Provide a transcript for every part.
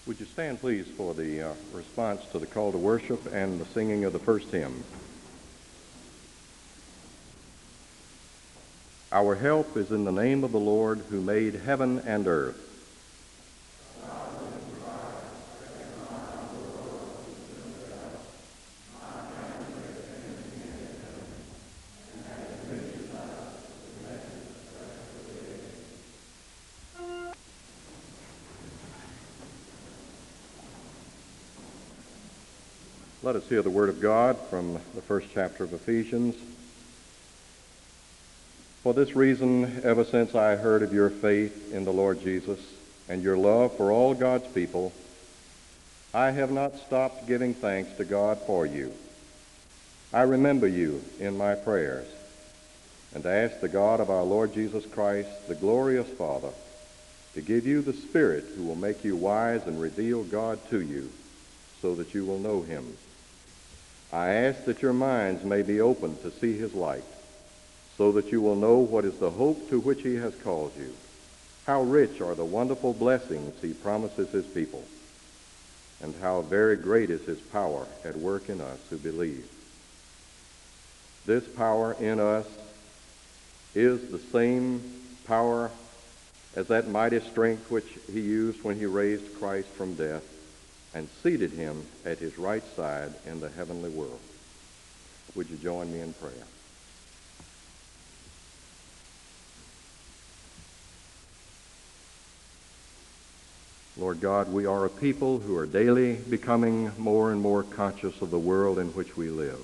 Would you stand, please, for the response to the call to worship and the singing of the first hymn? Our help is in the name of the Lord who made heaven and earth. Let us hear the word of God from the first chapter of Ephesians. For this reason, ever since I heard of your faith in the Lord Jesus and your love for all God's people, I have not stopped giving thanks to God for you. I remember you in my prayers and ask the God of our Lord Jesus Christ, the glorious Father, to give you the Spirit who will make you wise and reveal God to you so that you will know him. I ask that your minds may be opened to see his light, so that you will know what is the hope to which he has called you, how rich are the wonderful blessings he promises his people, and how very great is his power at work in us who believe. This power in us is the same power as that mighty strength which he used when he raised Christ from death and seated him at his right side in the heavenly world. Would you join me in prayer? Lord God, we are a people who are daily becoming more and more conscious of the world in which we live.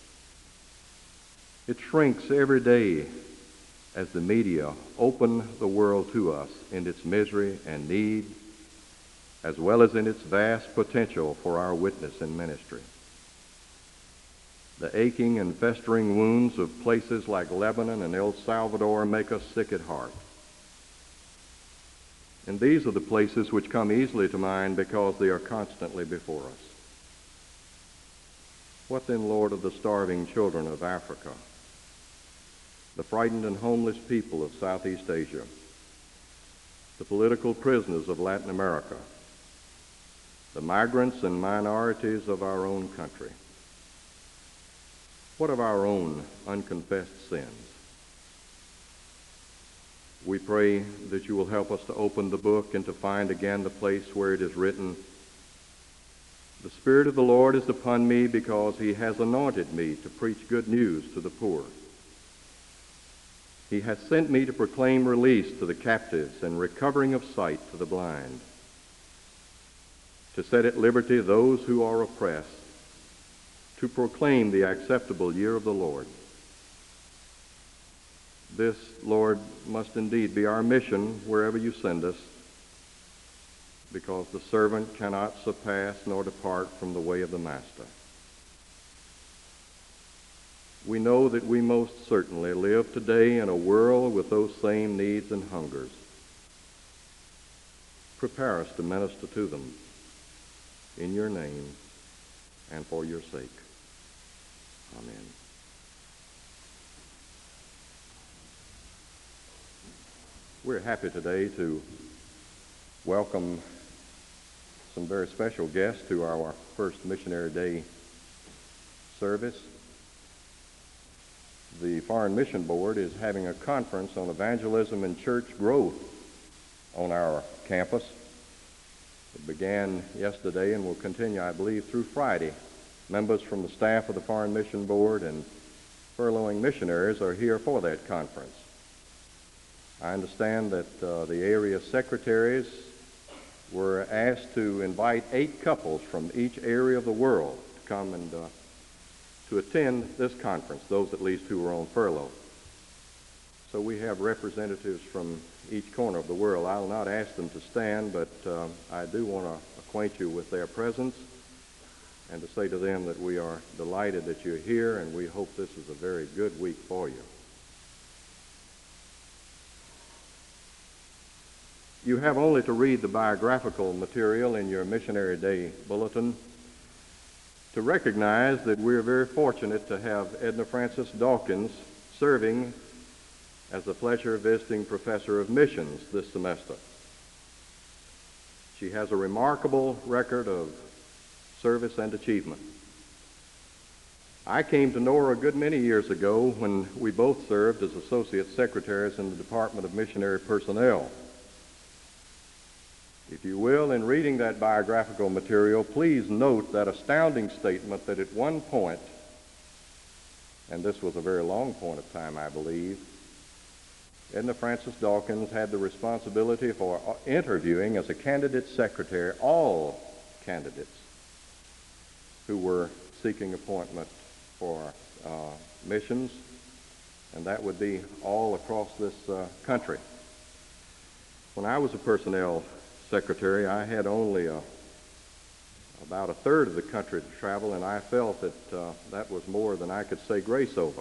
It shrinks every day as the media open the world to us in its misery and need, as well as in its vast potential for our witness and ministry. The aching and festering wounds of places like Lebanon and El Salvador make us sick at heart. And these are the places which come easily to mind because they are constantly before us. What then, Lord, of the starving children of Africa, the frightened and homeless people of Southeast Asia, the political prisoners of Latin America, the migrants and minorities of our own country? What of our own unconfessed sins? We pray that you will help us to open the book and to find again the place where it is written, "The Spirit of the Lord is upon me because he has anointed me to preach good news to the poor. He has sent me to proclaim release to the captives and recovering of sight to the blind, to set at liberty those who are oppressed, to proclaim the acceptable year of the Lord." This, Lord, must indeed be our mission wherever you send us, because the servant cannot surpass nor depart from the way of the master. We know that we most certainly live today in a world with those same needs and hungers. Prepare us to minister to them in your name and for your sake. Amen. We're happy today to welcome some very special guests to our first Missionary Day service. The Foreign Mission Board is having a conference on evangelism and church growth on our campus. It began yesterday and will continue, I believe, through Friday. Members from the staff of the Foreign Mission Board and furloughing missionaries are here for that conference. I understand that the area secretaries were asked to invite 8 couples from each area of the world to come and to attend this conference, those at least who were on furlough. So we have representatives from each corner of the world. I'll not ask them to stand, but I do want to acquaint you with their presence and to say to them that we are delighted that you're here, and we hope this is a very good week for you. You have only to read the biographical material in your Missionary Day bulletin to recognize that we're very fortunate to have Edna Frances Dawkins serving as the Fletcher Visiting Professor of Missions this semester. She has a remarkable record of service and achievement. I came to know her a good many years ago when we both served as associate secretaries in the Department of Missionary Personnel. If you will, in reading that biographical material, please note that astounding statement that at one point, and this was a very long point of time, I believe, Edna Frances Dawkins had the responsibility for interviewing as a candidate secretary all candidates who were seeking appointment for missions, and that would be all across this country. When I was a personnel secretary, I had only about a third of the country to travel, and I felt that that was more than I could say grace over.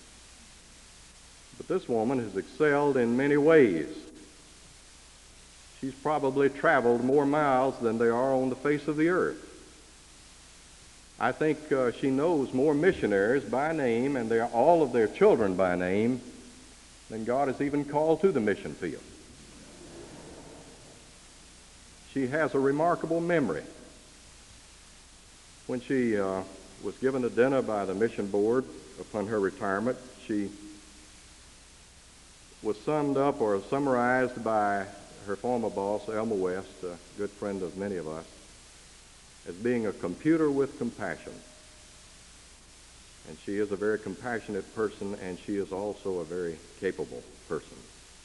But this woman has excelled in many ways. She's probably traveled more miles than there are on the face of the earth. I think she knows more missionaries by name and all of their children by name than God has even called to the mission field. She has a remarkable memory. When she was given a dinner by the mission board upon her retirement, she was summed up or summarized by her former boss, Elmer West, a good friend of many of us, as being a computer with compassion. And she is a very compassionate person, and she is also a very capable person.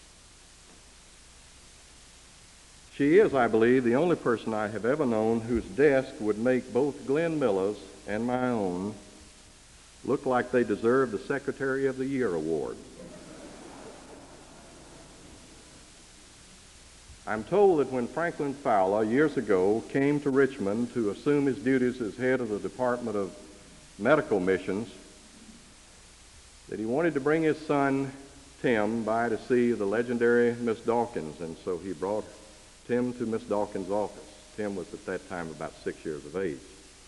She is, I believe, the only person I have ever known whose desk would make both Glenn Miller's and my own look like they deserve the Secretary of the Year award. I'm told that when Franklin Fowler, years ago, came to Richmond to assume his duties as head of the Department of Medical Missions, that he wanted to bring his son, Tim, by to see the legendary Miss Dawkins, and so he brought Tim to Miss Dawkins' office. Tim was at that time about 6 years of age.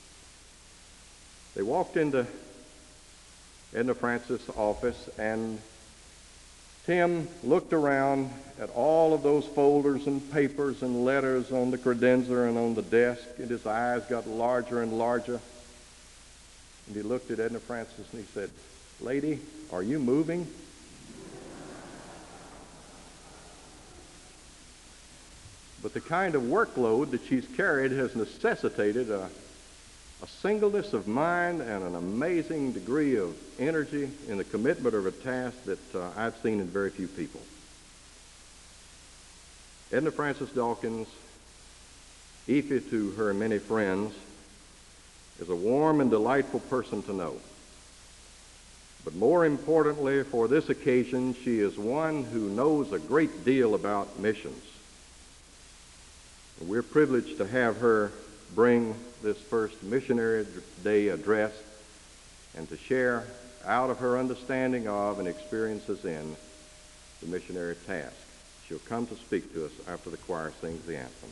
They walked into Edna Frances' office, and Tim looked around at all of those folders and papers and letters on the credenza and on the desk, and his eyes got larger and larger. And he looked at Edna Frances and he said, "Lady, are you moving?" But the kind of workload that she's carried has necessitated a singleness of mind and an amazing degree of energy in the commitment of a task that I've seen in very few people. Edna Frances Dawkins, Effie to her many friends, is a warm and delightful person to know. But more importantly, for this occasion, she is one who knows a great deal about missions. And we're privileged to have her bring this first Missionary Day address and to share out of her understanding of and experiences in the missionary task. She'll come to speak to us after the choir sings the anthem.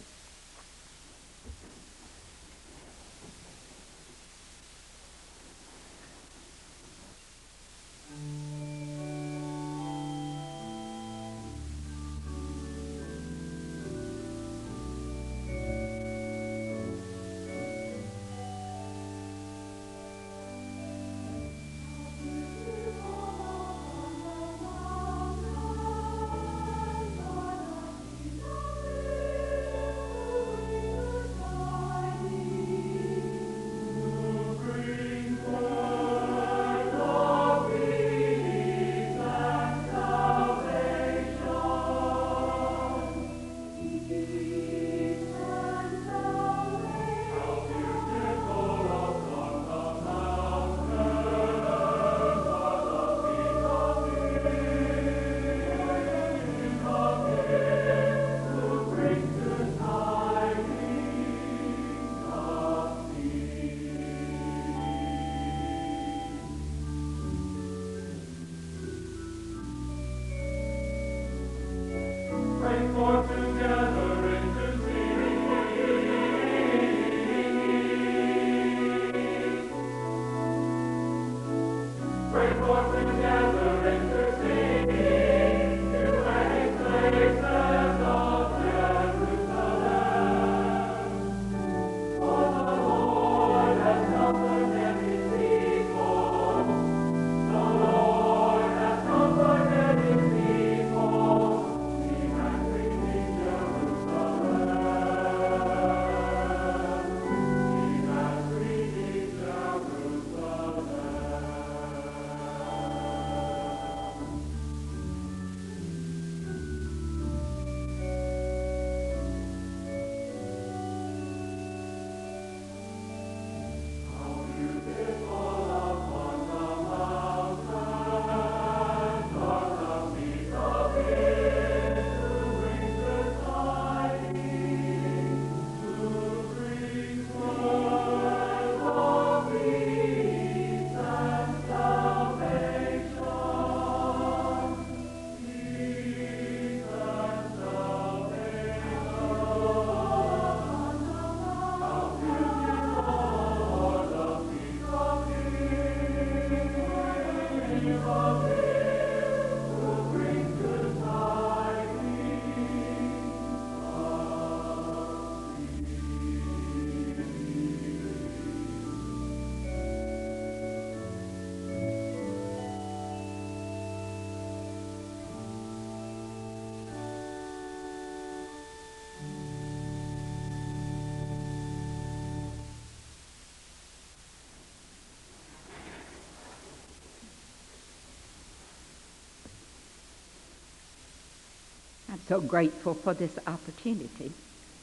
so grateful for this opportunity.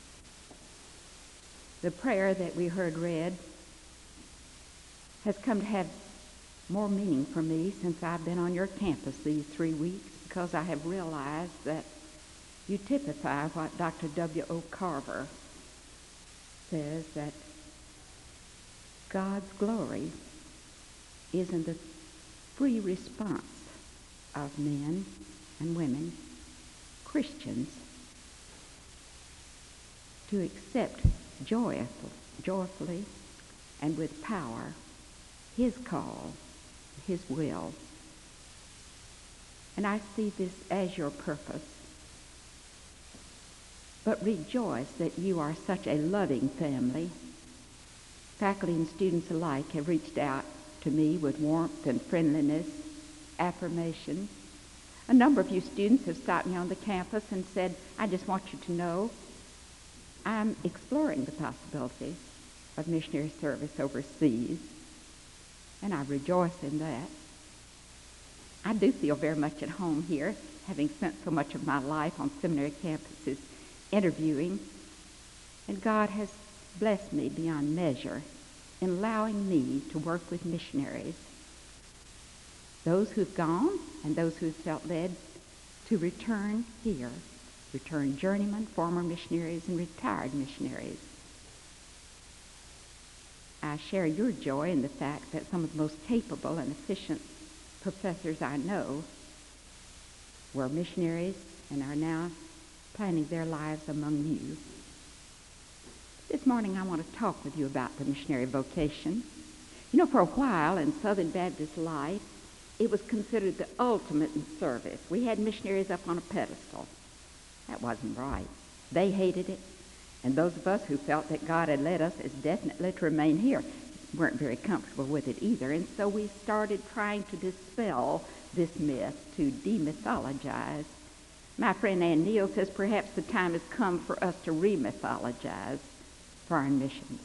The prayer that we heard read has come to have more meaning for me since I've been on your campus these 3 weeks, because I have realized that you typify what Dr. W.O. Carver says, that God's glory is in the free response of men and women, Christians, to accept joyfully and with power his call, his will. And I see this as your purpose. But rejoice that you are such a loving family. Faculty and students alike have reached out to me with warmth and friendliness, affirmation. A number of you students have stopped me on the campus and said, I just want you to know I'm exploring the possibility of missionary service overseas, and I rejoice in that. I do feel very much at home here, having spent so much of my life on seminary campuses interviewing, and God has blessed me beyond measure in allowing me to work with missionaries, those who've gone and those who've felt led to return here, return journeymen, former missionaries, and retired missionaries. I share your joy in the fact that some of the most capable and efficient professors I know were missionaries and are now planning their lives among you. This morning I want to talk with you about the missionary vocation. You know, for a while in Southern Baptist life, it was considered the ultimate in service. We had missionaries up on a pedestal. That wasn't right. They hated it. And those of us who felt that God had led us as definitely to remain here weren't very comfortable with it either. And so we started trying to dispel this myth, to demythologize. My friend Ann Neal says perhaps the time has come for us to remythologize foreign missions.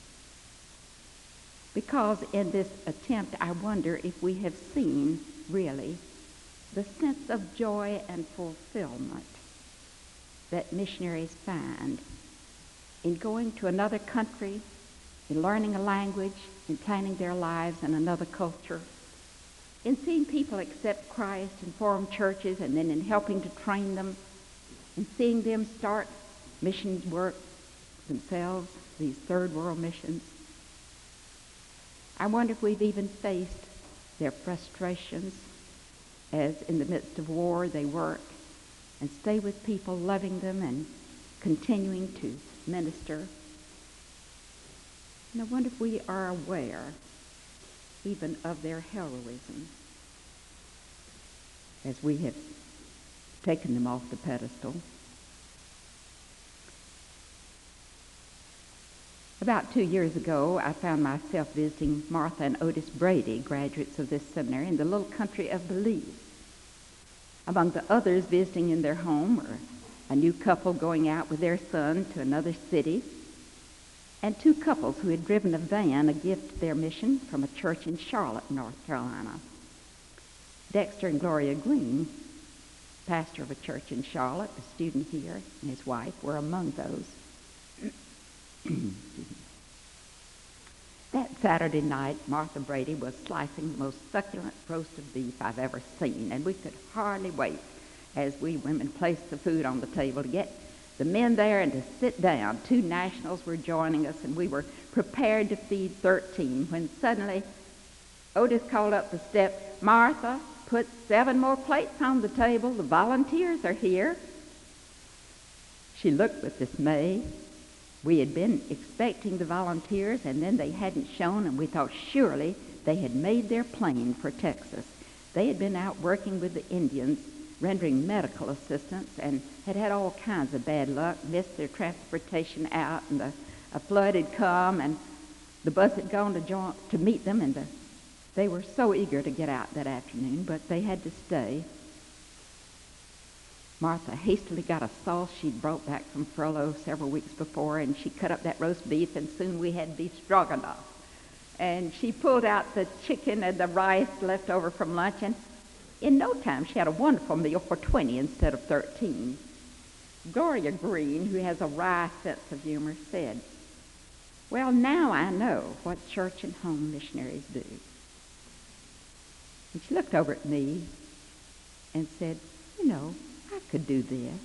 Because in this attempt, I wonder if we have seen, really, the sense of joy and fulfillment that missionaries find in going to another country, in learning a language, in planning their lives in another culture, in seeing people accept Christ and form churches, and then in helping to train them, and seeing them start mission work themselves, these third world missions. I wonder if we've even faced their frustrations as in the midst of war they work and stay with people, loving them and continuing to minister. And I wonder if we are aware even of their heroism as we have taken them off the pedestal. About 2 years ago, I found myself visiting Martha and Otis Brady, graduates of this seminary, in the little country of Belize. Among the others visiting in their home were a new couple going out with their son to another city, and 2 couples who had driven a van, a gift to their mission, from a church in Charlotte, North Carolina. Dexter and Gloria Green, pastor of a church in Charlotte, a student here, and his wife were among those. That Saturday night, Martha Brady was slicing the most succulent roast of beef I've ever seen, and we could hardly wait as we women placed the food on the table to get the men there and to sit down. 2 nationals were joining us, and we were prepared to feed 13 when suddenly Otis called up the step, "Martha, put 7 more plates on the table. The volunteers are here." She looked with dismay. We had been expecting the volunteers, and then they hadn't shown, and we thought surely they had made their plane for Texas. They had been out working with the Indians, rendering medical assistance, and had had all kinds of bad luck, missed their transportation out, and a flood had come, and the bus had gone to meet them, and they were so eager to get out that afternoon, but they had to stay. Martha hastily got a sauce she'd brought back from furlough several weeks before, and she cut up that roast beef, and soon we had beef stroganoff. And she pulled out the chicken and the rice left over from lunch, and in no time she had a wonderful meal for 20 instead of 13. Gloria Green, who has a wry sense of humor, said, "Well, now I know what church and home missionaries do." And she looked over at me and said, "You know, I could do this."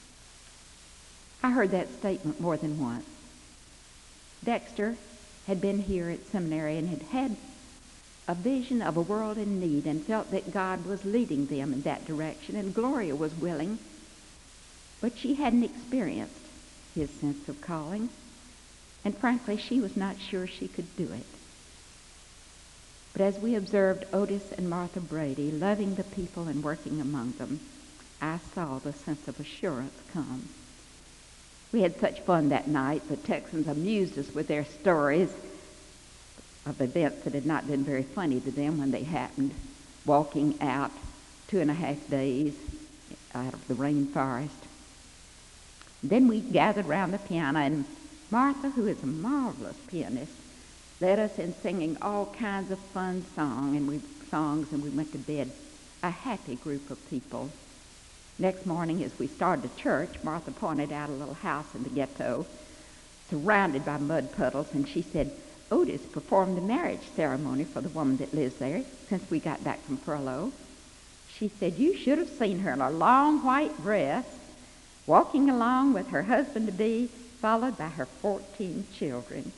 I heard that statement more than once. Dexter had been here at seminary and had had a vision of a world in need and felt that God was leading them in that direction, and Gloria was willing, but she hadn't experienced his sense of calling, and frankly, she was not sure she could do it. But as we observed Otis and Martha Brady loving the people and working among them, I saw the sense of assurance come. We had such fun that night. The Texans amused us with their stories of events that had not been very funny to them when they happened, walking out 2.5 days out of the rainforest. Then we gathered round the piano, and Martha, who is a marvelous pianist, led us in singing all kinds of fun songs, and we went to bed, a happy group of people. Next morning, as we started to church, Martha pointed out a little house in the ghetto surrounded by mud puddles, and she said, "Otis performed the marriage ceremony for the woman that lives there since we got back from furlough." She said, "You should have seen her in a long white dress, walking along with her husband-to-be, followed by her 14 children,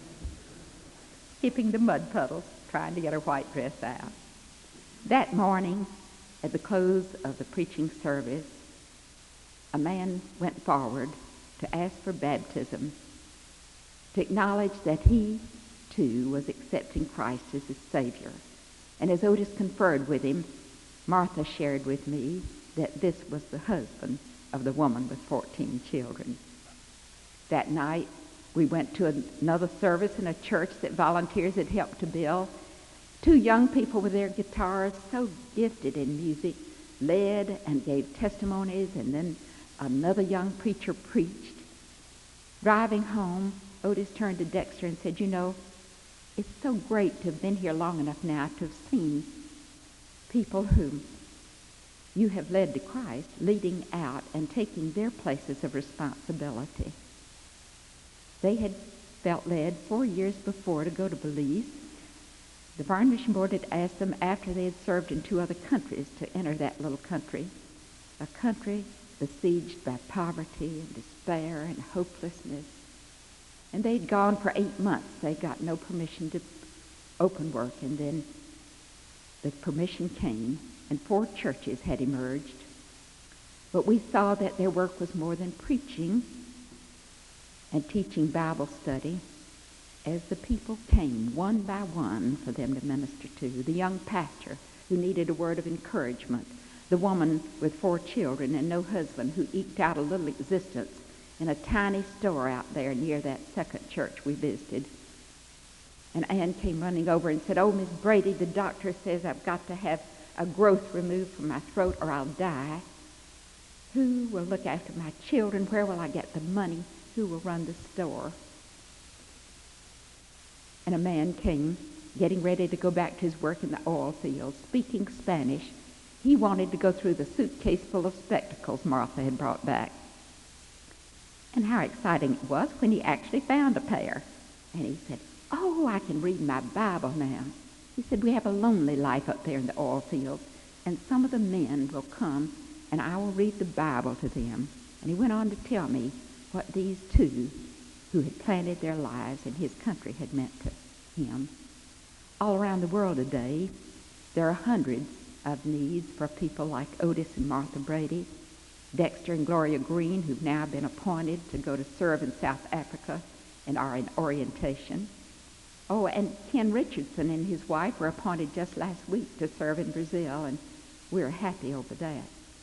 skipping the mud puddles, trying to get her white dress out." That morning, at the close of the preaching service, a man went forward to ask for baptism, to acknowledge that he, too, was accepting Christ as his Savior. And as Otis conferred with him, Martha shared with me that this was the husband of the woman with 14 children. That night, we went to another service in a church that volunteers had helped to build. 2 young people with their guitars, so gifted in music, led and gave testimonies, and then another young preacher preached. Driving home, Otis turned to Dexter and said, "You know, it's so great to have been here long enough now to have seen people whom you have led to Christ leading out and taking their places of responsibility." They had felt led 4 years before to go to Belize. The Foreign Mission Board had asked them, after they had served in 2 other countries, to enter that little country, a country besieged by poverty and despair and hopelessness. And they'd gone for 8 months. They got no permission to open work, and then the permission came, and 4 churches had emerged. But we saw that their work was more than preaching and teaching Bible study. As the people came one by one for them to minister to, the young pastor who needed a word of encouragement, the woman with 4 children and no husband who eked out a little existence in a tiny store out there near that second church we visited. And Ann came running over and said, "Oh, Miss Brady, the doctor says I've got to have a growth removed from my throat or I'll die. Who will look after my children? Where will I get the money? Who will run the store?" And a man came, getting ready to go back to his work in the oil field, speaking Spanish. He wanted to go through the suitcase full of spectacles Martha had brought back. And how exciting it was when he actually found a pair. And he said, "Oh, I can read my Bible now." He said, "We have a lonely life up there in the oil fields, and some of the men will come, and I will read the Bible to them." And he went on to tell me what these 2 who had planted their lives in his country had meant to him. All around the world today, there are hundreds of needs for people like Otis and Martha Brady, Dexter and Gloria Green, who've now been appointed to go to serve in South Africa and are in orientation. Oh, and Ken Richardson and his wife were appointed just last week to serve in Brazil, and we're happy over that.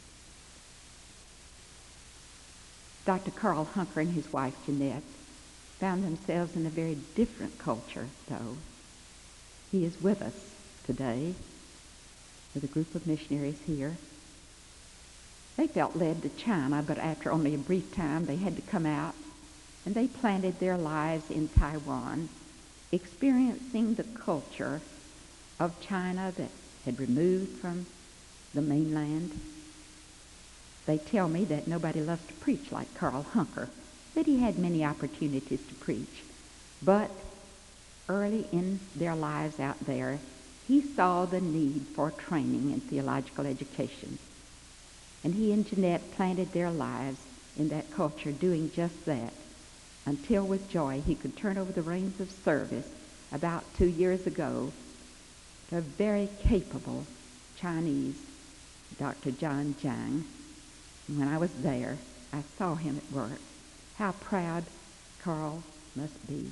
Dr. Carl Hunker and his wife Jeanette found themselves in a very different culture, though. He is with us today with a group of missionaries here. They felt led to China, but after only a brief time they had to come out, and they planted their lives in Taiwan, experiencing the culture of China that had removed from the mainland. They tell me that nobody loves to preach like Carl Hunker, that he had many opportunities to preach. But early in their lives out there, he saw the need for training in theological education. And he and Jeanette planted their lives in that culture doing just that, until with joy he could turn over the reins of service about 2 years ago to a very capable Chinese, Dr. John Jiang. And when I was there, I saw him at work. How proud Carl must be.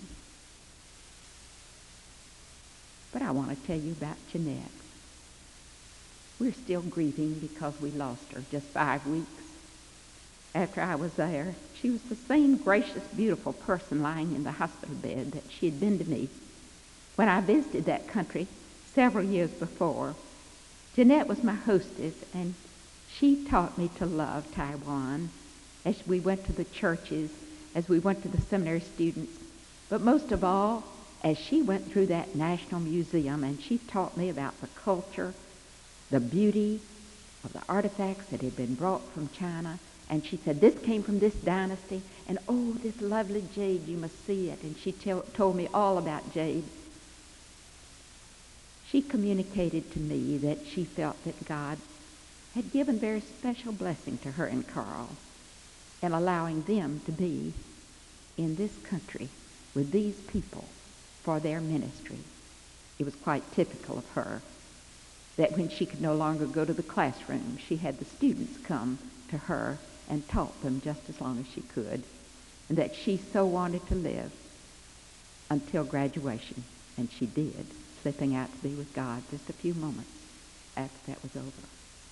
But I want to tell you about Jeanette. We're still grieving because we lost her just 5 weeks after I was there. She was the same gracious, beautiful person lying in the hospital bed that she had been to me when I visited that country several years before. Jeanette was my hostess, and she taught me to love Taiwan as we went to the churches, as we went to the seminary students, but most of all, as she went through that National Museum, and she taught me about the culture, the beauty of the artifacts that had been brought from China. And she said, this came from this dynasty, and oh, this lovely jade, you must see it. And she told me all about jade. She communicated to me that she felt that God had given very special blessing to her and Carl in allowing them to be in this country with these people for their ministry. It was quite typical of her that when she could no longer go to the classroom, she had the students come to her and taught them just as long as she could, and that she so wanted to live until graduation, and she did, slipping out to be with God just a few moments after that was over.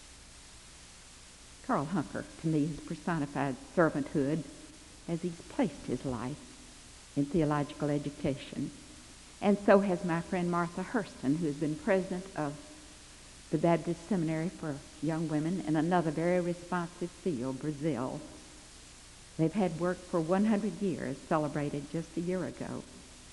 Carl Hunker, to me, has personified servanthood as he's placed his life in theological education. And so has my friend Martha Hurston, who has been president of the Baptist Seminary for Young Women in another very responsive field, Brazil. They've had work for 100 years, celebrated just a year ago.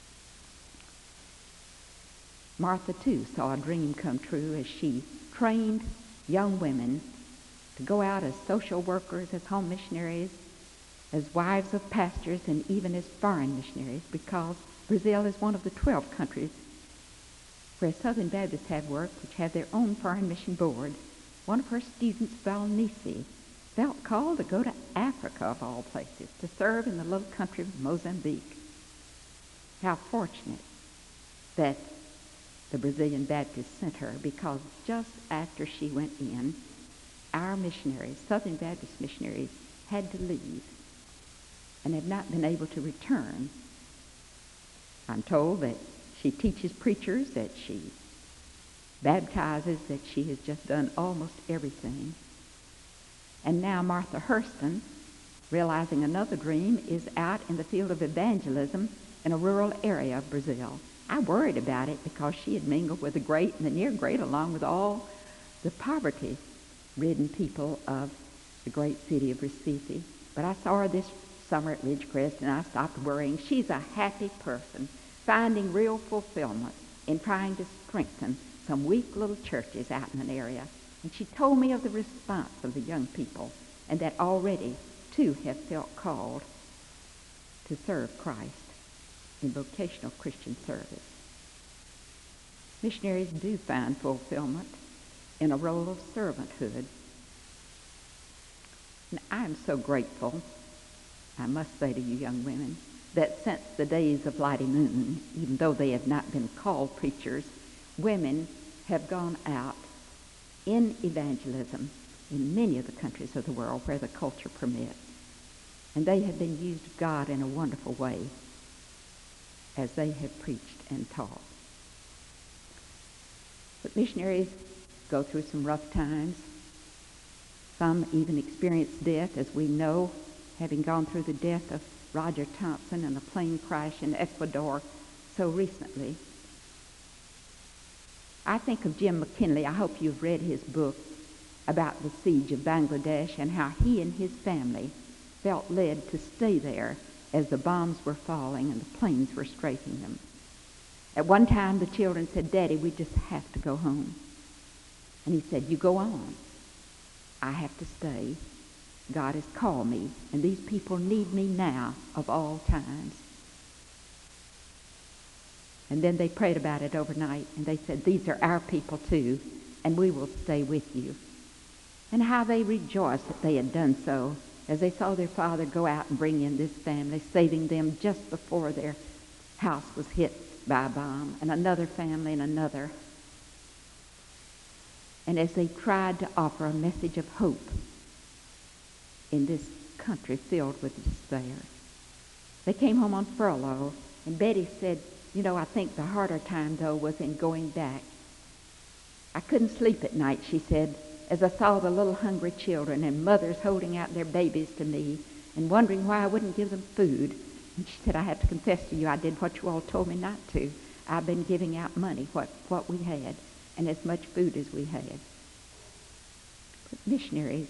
Martha, too, saw a dream come true as she trained young women to go out as social workers, as home missionaries, as wives of pastors, and even as foreign missionaries, because Brazil is one of the 12 countries where Southern Baptists have worked, which have their own foreign mission board. One of her students, Val Nisi, felt called to go to Africa, of all places, to serve in the little country of Mozambique. How fortunate that the Brazilian Baptists sent her, because just after she went in, our missionaries, Southern Baptist missionaries, had to leave and have not been able to return. I'm told that she teaches preachers, that she baptizes, that she has just done almost everything. And now Martha Hurston, realizing another dream, is out in the field of evangelism in a rural area of Brazil. I worried about it because she had mingled with the great and the near great, along with all the poverty-ridden people of the great city of Recife. But I saw her this summer at Ridgecrest, and I stopped worrying. She's a happy person, finding real fulfillment in trying to strengthen some weak little churches out in an area. And she told me of the response of the young people, and that already, too, have felt called to serve Christ in vocational Christian service. Missionaries do find fulfillment in a role of servanthood. And I'm so grateful, I must say to you young women, that since the days of Lottie Moon, even though they have not been called preachers, women have gone out in evangelism in many of the countries of the world where the culture permits. And they have been used of God in a wonderful way as they have preached and taught. But missionaries go through some rough times. Some even experience death, as we know, having gone through the death of Roger Thompson in a plane crash in Ecuador so recently. I think of Jim McKinley. I hope you've read his book about the siege of Bangladesh and how he and his family felt led to stay there as the bombs were falling and the planes were strafing them. At one time, the children said, "Daddy, we just have to go home." And he said, "You go on. I have to stay God has called me, and these people need me now of all times. And then they prayed about it overnight, and they said, these are our people too, and we will stay with you. And how they rejoiced that they had done so as they saw their father go out and bring in this family, saving them just before their house was hit by a bomb, and another family and another. And as they tried to offer a message of hope in this country filled with despair, they came home on furlough, and Betty said, you know, I think the harder time, though, was in going back. I couldn't sleep at night, she said, as I saw the little hungry children and mothers holding out their babies to me and wondering why I wouldn't give them food. And she said, I have to confess to you, I did what you all told me not to. I've been giving out money, what we had, and as much food as we had. But missionaries,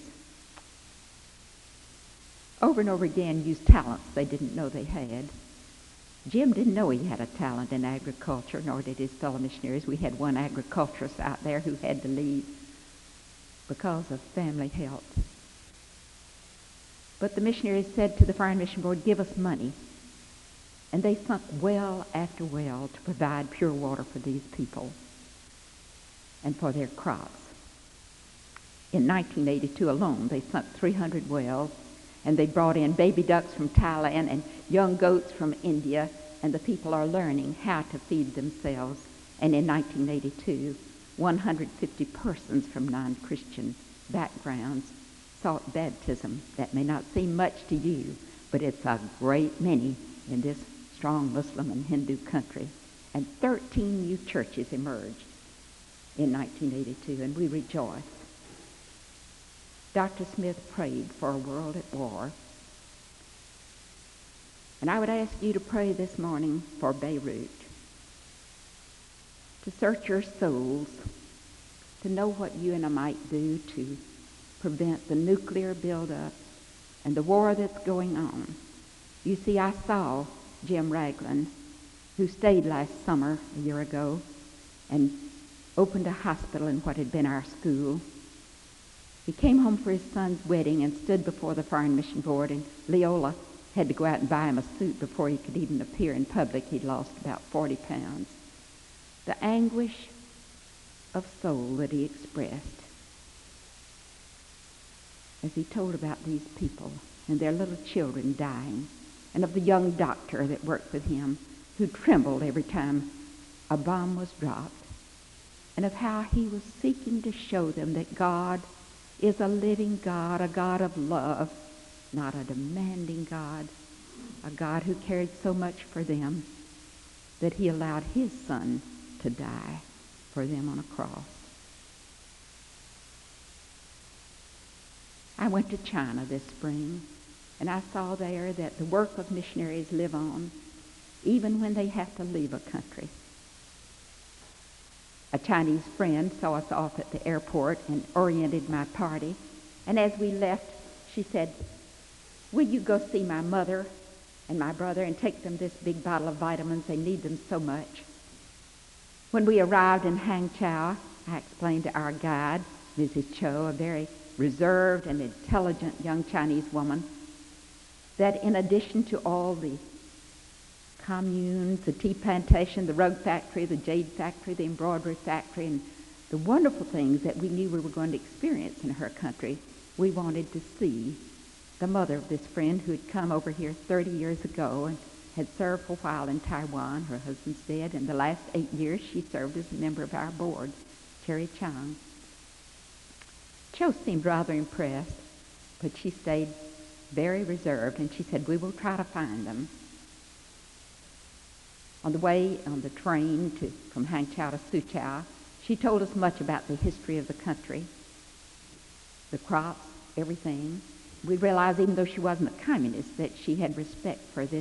over and over again, used talents they didn't know they had. Jim didn't know he had a talent in agriculture, nor did his fellow missionaries. We had one agriculturist out there who had to leave because of family health. But the missionaries said to the Foreign Mission Board, give us money. And they sunk well after well to provide pure water for these people and for their crops. In 1982 alone, they sunk 300 wells, and they brought in baby ducks from Thailand and young goats from India, and the people are learning how to feed themselves. And in 1982, 150 persons from non-Christian backgrounds sought baptism. That may not seem much to you, but it's a great many in this strong Muslim and Hindu country. And 13 new churches emerged in 1982, and we rejoice. Dr. Smith prayed for a world at war. And I would ask you to pray this morning for Beirut, to search your souls, to know what you and I might do to prevent the nuclear buildup and the war that's going on. You see, I saw Jim Ragland, who stayed last summer, a year ago, and opened a hospital in what had been our school. He came home for his son's wedding and stood before the Foreign Mission Board, and Leola had to go out and buy him a suit before he could even appear in public. He'd lost about 40 pounds. The anguish of soul that he expressed as he told about these people and their little children dying, and of the young doctor that worked with him who trembled every time a bomb was dropped, and of how he was seeking to show them that God is a living God, a God of love, not a demanding God, a God who cared so much for them that he allowed his son to die for them on a cross. I went to China this spring, and I saw there that the work of missionaries live on even when they have to leave a country. A Chinese friend saw us off at the airport and oriented my party, and as we left, she said, will you go see my mother and my brother and take them this big bottle of vitamins? They need them so much. When we arrived in Hangzhou, I explained to our guide, Mrs. Cho, a very reserved and intelligent young Chinese woman, that in addition to all the communes, the tea plantation, the rug factory, the jade factory, the embroidery factory, and the wonderful things that we knew we were going to experience in her country, we wanted to see the mother of this friend who had come over here 30 years ago and had served for a while in Taiwan. Her husband's dead, and the last 8 years she served as a member of our board, Terry Chang. Cho seemed rather impressed, but she stayed very reserved, and she said, we will try to find them. On the way on the train from Hangzhou to Suzhou, she told us much about the history of the country, the crops, everything. We realized, even though she wasn't a communist, that she had respect for this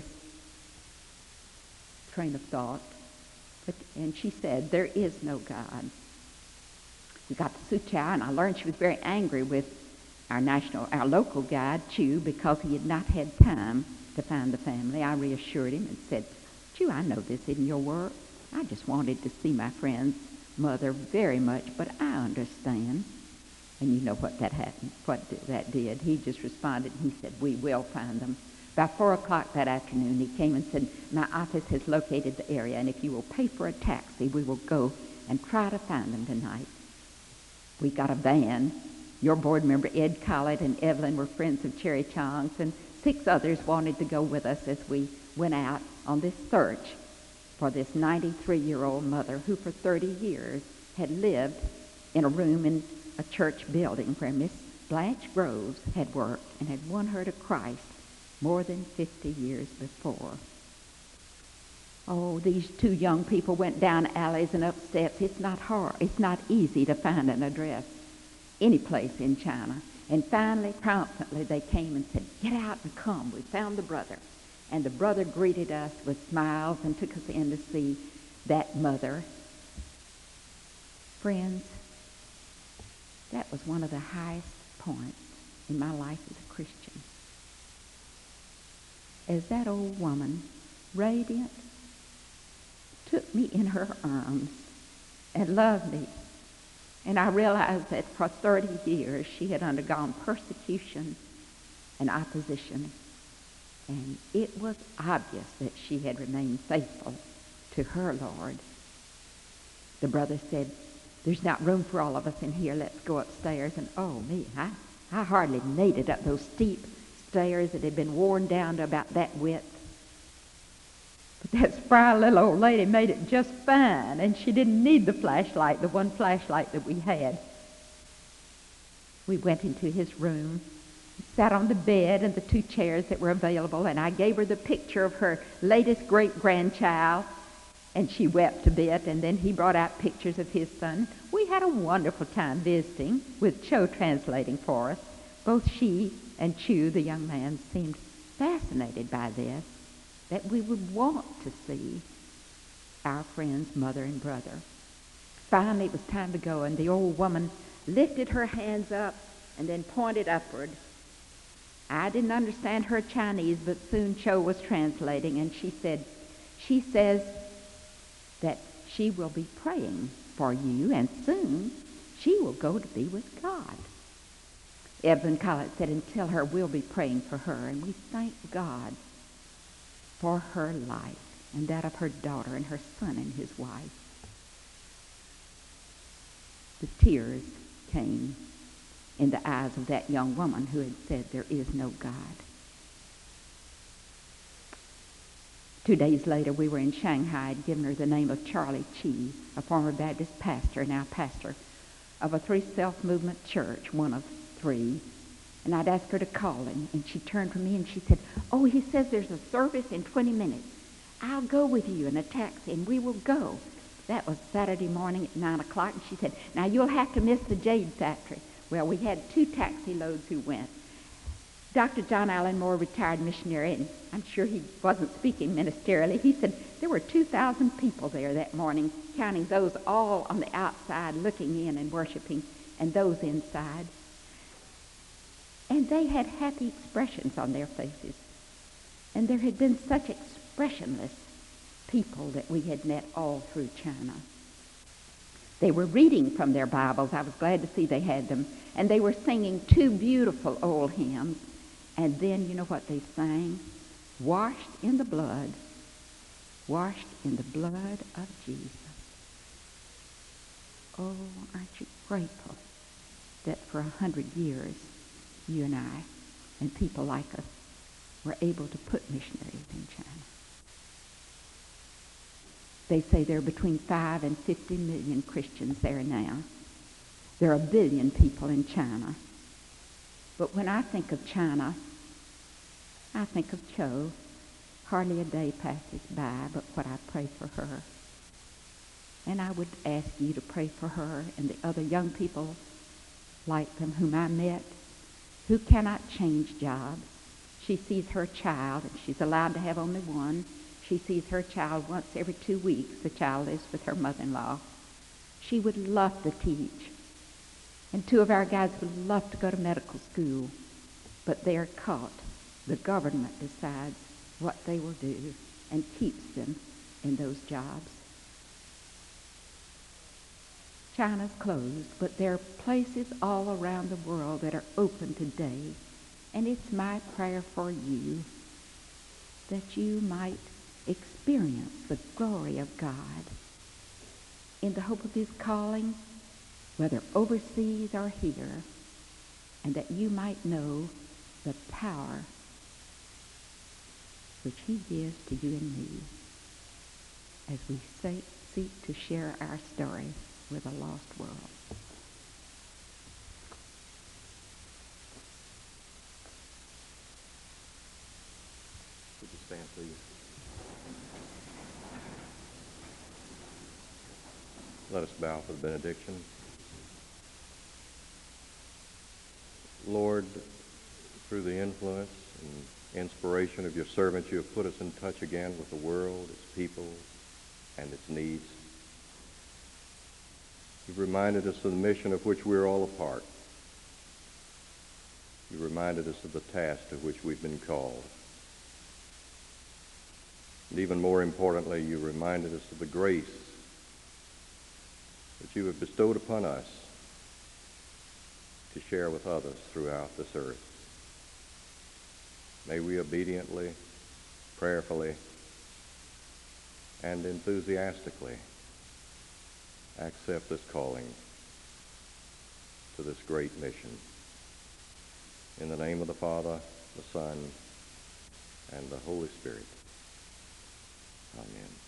train of thought. And she said, there is no God. We got to Suzhou, and I learned she was very angry with our local guide, Chu, because he had not had time to find the family. I reassured him and said, Chu, I know this isn't your work. I just wanted to see my friend's mother very much, but I understand. And you know what that happened, that did. He just responded and he said, we will find them. By 4 o'clock that afternoon, he came and said, my office has located the area, and if you will pay for a taxi, we will go and try to find them tonight. We got a van. Your board member, Ed Collett, and Evelyn were friends of Cherry Chong's, and 6 others wanted to go with us as we went out on this search for this 93-year-old mother who for 30 years had lived in a room in a church building where Miss Blanche Groves had worked and had won her to Christ more than 50 years before. Oh, these 2 young people went down alleys and up steps. It's not hard. It's not easy to find an address any place in China. And finally, promptly, they came and said, get out and come. We found the brother. And the brother greeted us with smiles and took us in to see that mother. Friends, that was one of the highest points in my life as a Christian. As that old woman, radiant, took me in her arms and loved me. And I realized that for 30 years she had undergone persecution and opposition. And it was obvious that she had remained faithful to her Lord. The brother said, there's not room for all of us in here. Let's go upstairs. And oh me, I hardly made it up those steep stairs that had been worn down to about that width. But that spry little old lady made it just fine, and she didn't need the flashlight, the one flashlight that we had. We went into his room, sat on the bed and the 2 chairs that were available, and I gave her the picture of her latest great-grandchild, and she wept a bit, and then he brought out pictures of his son. We had a wonderful time visiting, with Cho translating for us. Both she and Chu, the young man, seemed fascinated by this, that we would want to see our friend's mother and brother. Finally, it was time to go, and the old woman lifted her hands up and then pointed upward. I didn't understand her Chinese, but soon Cho was translating, and she says that she will be praying for you, and soon she will go to be with God. Evelyn Collett said, and tell her we'll be praying for her, and we thank God for her life and that of her daughter and her son and his wife. The tears came in the eyes of that young woman who had said, there is no God. 2 days later, we were in Shanghai. I'd given her the name of Charlie Chi, a former Baptist pastor, now pastor of a 3 self-movement church, one of 3. And I'd asked her to call him, and she turned from me and she said, oh, he says there's a service in 20 minutes. I'll go with you in a taxi, and we will go. That was Saturday morning at 9 o'clock, and she said, now you'll have to miss the Jade Factory. Well, we had 2 taxi loads who went. Dr. John Allen Moore, retired missionary, and I'm sure he wasn't speaking ministerially. He said there were 2,000 people there that morning, counting those all on the outside looking in and worshiping, and those inside. And they had happy expressions on their faces. And there had been such expressionless people that we had met all through China. They were reading from their Bibles. I was glad to see they had them. And they were singing 2 beautiful old hymns. And then, you know what they sang? Washed in the blood. Washed in the blood of Jesus. Oh, aren't you grateful that for 100 years, you and I, and people like us, were able to put missionaries in China. They say there are between 5 and 50 million Christians there now. There are 1 billion people in China. But when I think of China, I think of Cho. Hardly a day passes by but what I pray for her. And I would ask you to pray for her and the other young people like them whom I met, who cannot change jobs. She sees her child, and she's allowed to have only one. She sees her child once every 2 weeks. The child lives with her mother-in-law. She would love to teach. And 2 of our guys would love to go to medical school, but they are caught. The government decides what they will do and keeps them in those jobs. China's closed, but there are places all around the world that are open today. And it's my prayer for you that you might experience the glory of God in the hope of his calling, whether overseas or here, and that you might know the power which he gives to you and me as we seek to share our story with a lost world. Would you stand, please? Let us bow for the benediction. Lord, through the influence and inspiration of your servants, you have put us in touch again with the world, its people, and its needs. You've reminded us of the mission of which we're all a part. You reminded us of the task to which we've been called. And even more importantly, you reminded us of the grace that you have bestowed upon us to share with others throughout this earth. May we obediently, prayerfully, and enthusiastically accept this calling to this great mission. In the name of the Father, the Son, and the Holy Spirit. Amen.